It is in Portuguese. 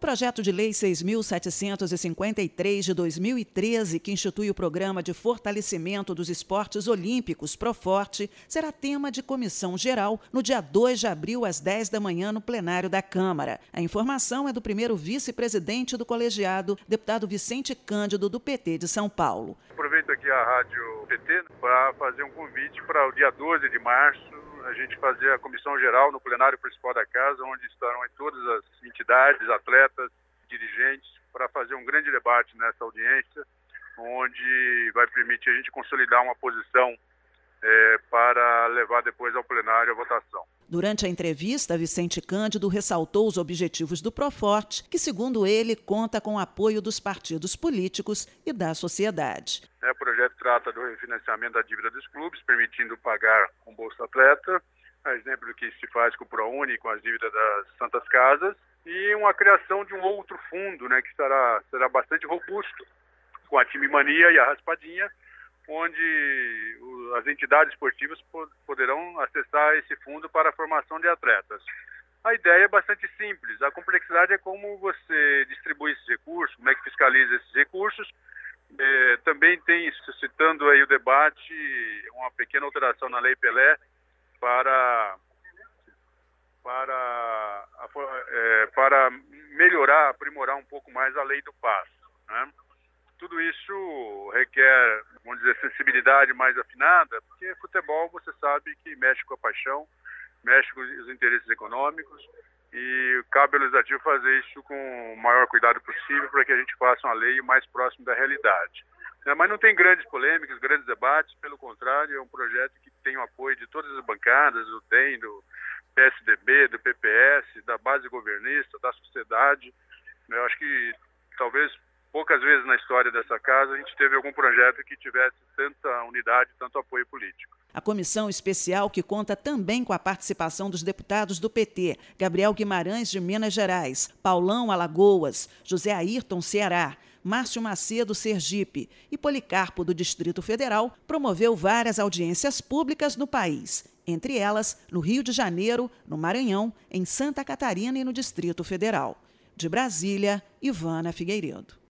projeto de lei 6.753 de 2013, que institui o Programa de Fortalecimento dos Esportes Olímpicos, Proforte, será tema de comissão geral no dia 2 de abril, às 10 da manhã, no plenário da Câmara. A informação é do primeiro vice-presidente do colegiado, deputado Vicente Cândido, do PT de São Paulo. Aproveito aqui a Rádio PT para fazer um convite para o dia 12 de março, a gente fazer a comissão geral no plenário principal da casa, onde estarão todas as entidades, atletas, dirigentes, para fazer um grande debate nessa audiência, onde vai permitir a gente consolidar uma posição para levar depois ao plenário a votação. Durante a entrevista, Vicente Cândido ressaltou os objetivos do Proforte, que, segundo ele, conta com o apoio dos partidos políticos e da sociedade. O projeto trata do refinanciamento da dívida dos clubes, permitindo pagar com Bolsa Atleta, a exemplo do que se faz com o ProUni, com as dívidas das Santas Casas, e uma criação de um outro fundo, que será bastante robusto, com a Time Mania e a Raspadinha, onde as entidades esportivas poderão acessar esse fundo para a formação de atletas. A ideia é bastante simples, a complexidade é como você distribui esses recursos, como é que fiscaliza esses recursos. Também tem, suscitando aí o debate, uma pequena alteração na Lei Pelé para melhorar, aprimorar um pouco mais a Lei do Passe, Tudo isso requer, vamos dizer, sensibilidade mais afinada, porque futebol, você sabe que mexe com a paixão, mexe com os interesses econômicos, e cabe ao Legislativo fazer isso com o maior cuidado possível para que a gente faça uma lei mais próxima da realidade. Mas não tem grandes polêmicas, grandes debates, pelo contrário, é um projeto que tem o apoio de todas as bancadas, do DEM, do PSDB, do PPS, da base governista, da sociedade. Eu acho que talvez poucas vezes na história dessa casa a gente teve algum projeto que tivesse tanta unidade, tanto apoio político. A comissão especial, que conta também com a participação dos deputados do PT, Gabriel Guimarães, de Minas Gerais, Paulão, Alagoas, José Ayrton, Ceará, Márcio Macedo, Sergipe e Policarpo, do Distrito Federal, promoveu várias audiências públicas no país, entre elas no Rio de Janeiro, no Maranhão, em Santa Catarina e no Distrito Federal. De Brasília, Ivana Figueiredo.